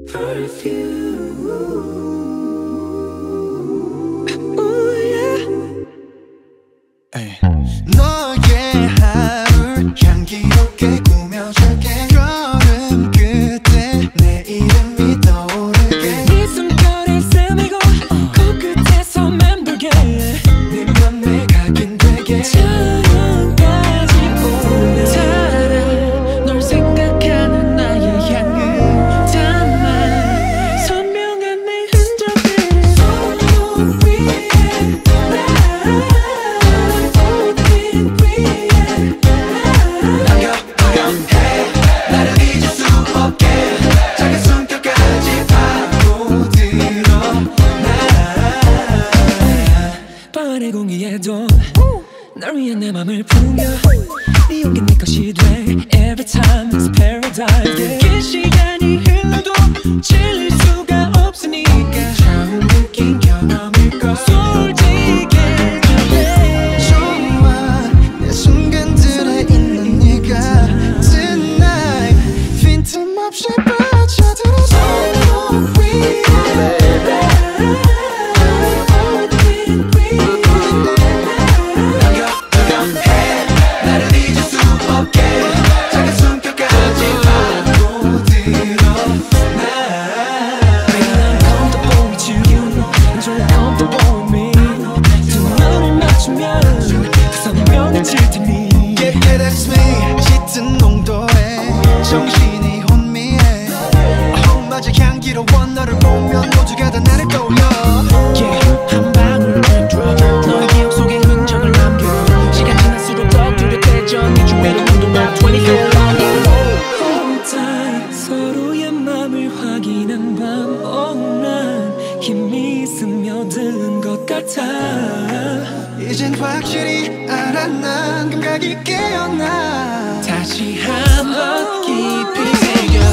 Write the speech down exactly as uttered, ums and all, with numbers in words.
너의 하루 향기롭게 꾸며줄게. 여름 끝에 내 이름이 떠오르게. 네 숨결에 스미고 코끝에서 맴돌게. 네 맘에 각인 되게. 저녁까지 오면 달아 널 생각하는 나의 향을 담아 선명한 내 흔적들을 손 위에 밤의 공기에도 널 위해 내 맘을 풍겨. 네 용기 내 것이 돼. Every time it's paradise. yeah. 긴 시간이 흘러도 질릴 수가 없으니까 처음 느낀 경험일걸. 솔직해. 좋아 내 순간들에 있는 네가 Tonight 빈틈없이 빠져들어 손 위에. Yeah, yeah, that's me. 짙은 농도에 정신이 혼미해. 험하지 향기로워 너를 보면 모두가 다 나를 떠올려. Yeah, 한 방울 raindrop 너의 기억 속에 흔적을 남겨. 시간 지날수록 더 뚜렷해져. 네 주위로 운동할 twenty-four Hold tight 서로의 맘을 확인한 밤. Oh, 난 힘이 스며든 것 같아. 이젠 확실히 알아 난 감각이 깨어나. 다시 한번 깊이 새겨